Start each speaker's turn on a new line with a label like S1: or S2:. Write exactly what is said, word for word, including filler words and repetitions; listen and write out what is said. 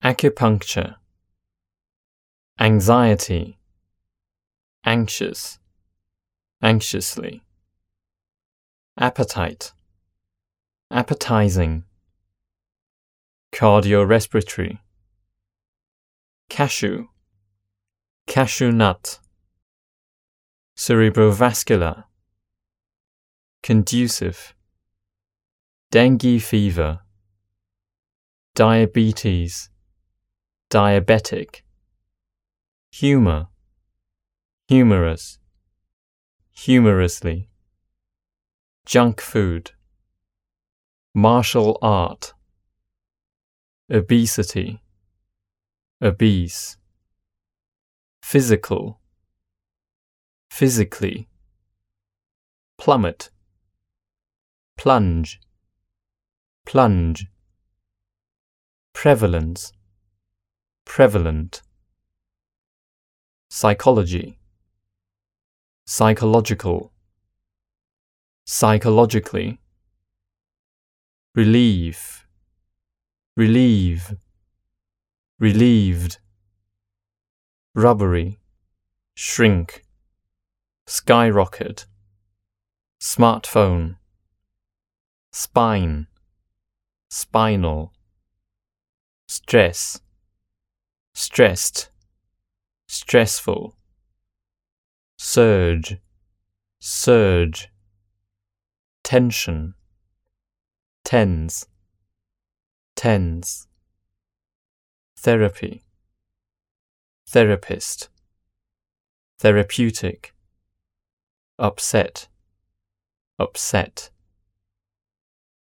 S1: acupuncture, anxiety, anxious, anxiously, appetite, appetizing, cardiorespiratory, cashew, cashew nut, cerebrovascular, conducive, dengue fever, diabetes, diabetic, humor, humorous, humorously, junk food, martial art, obesity, obese, physical, physically, plummet, plunge, plunge, prevalence, prevalent, psychology, psychological, psychologically, relieve, relieve, relieved, rubbery, shrink, skyrocket, smartphone, spine, spinal, stress, stressed, stressful, surge, surge, tension, tens, tens, therapy, therapist, therapeutic, upset, upset.